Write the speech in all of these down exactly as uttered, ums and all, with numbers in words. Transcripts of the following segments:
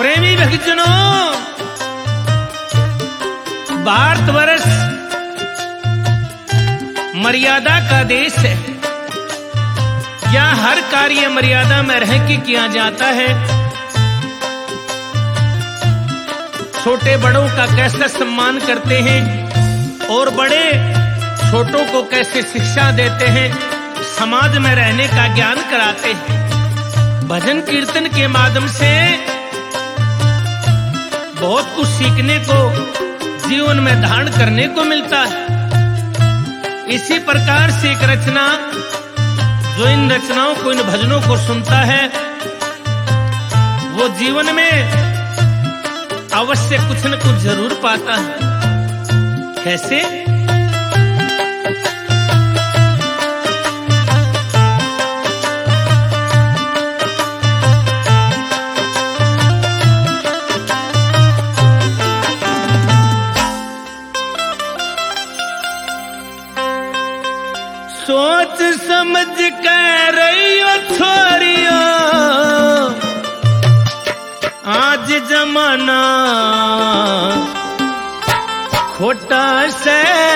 प्रेमी भक्तजनों, भारतवर्ष मर्यादा का देश है। यहाँ हर कार्य मर्यादा में रह के किया जाता है। छोटे बड़ों का कैसे सम्मान करते हैं और बड़े छोटों को कैसे शिक्षा देते हैं, समाज में रहने का ज्ञान कराते हैं। भजन कीर्तन के माध्यम से बहुत कुछ सीखने को, जीवन में धारण करने को मिलता है। इसी प्रकार से एक रचना, जो इन रचनाओं को, इन भजनों को सुनता है, वो जीवन में अवश्य कुछ न कुछ जरूर पाता है। कैसे? सोच समझ कर रहियो छोरियो, आज जमाना खोटा से,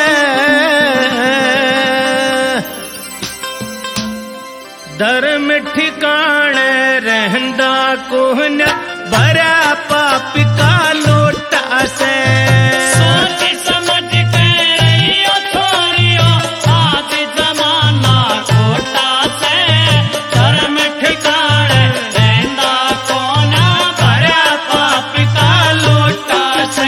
धर्म ठिकाने रहंदा को न भरा पाप का लोटा से। सोच समझ कर रहियो छोरियो, आज जमाना खोटा से, धर्म ठिकाने रहंदा को न भरा पाप का लोटा से।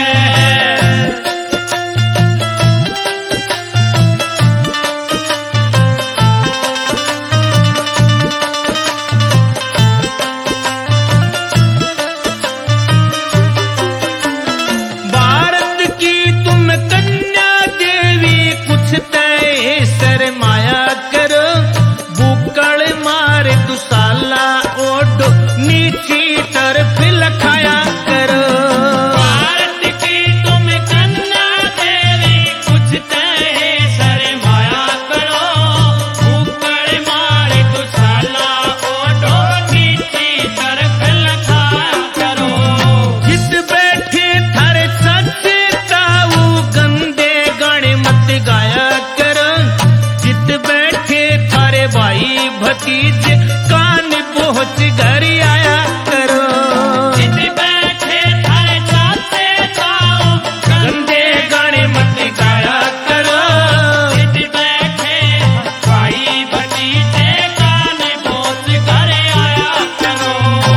कान पहुंच घर आया करो, बैठे थारे चाहते जाओ, गंदे गाने मत गाया करो। बैठे भाई भतीजे, कान पहुंच घर आया करो।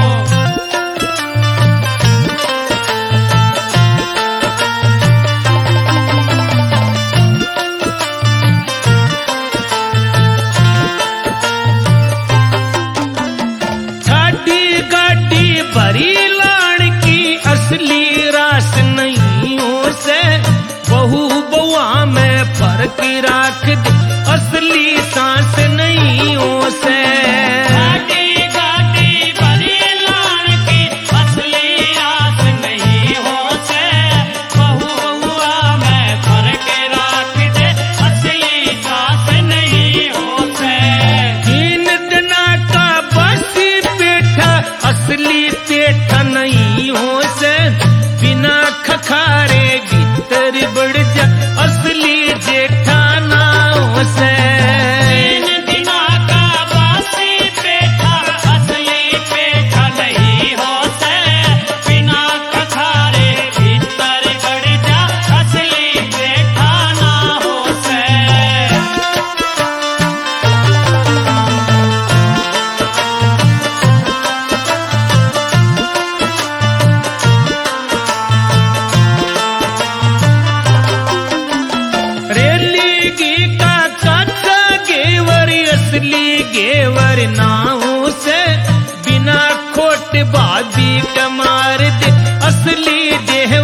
भरी लाण की असली रास नहीं हो से, बहु बउआ में फर्क राख दे, असली सांस नहीं हो से। गाड़ी गाड़ी भरी लाण की असली रास नहीं हो से, बहु बउआ में फर्क राख दे, असली सांस नहीं हो से। तीन दिना का बसी पेठा, असली पेठा नहीं हो से, बिना खखारे भीतर बढ़ जा, असली जेठा ना हो से। तीन दिना का बासी पेठा, असली पेठा नहीं हो से, बिना खखारे भीतर बढ़ जा, असली जेठा ना हो से। असली गेवर नाऊ से, बिना खोट बादी कमार दे, असली देह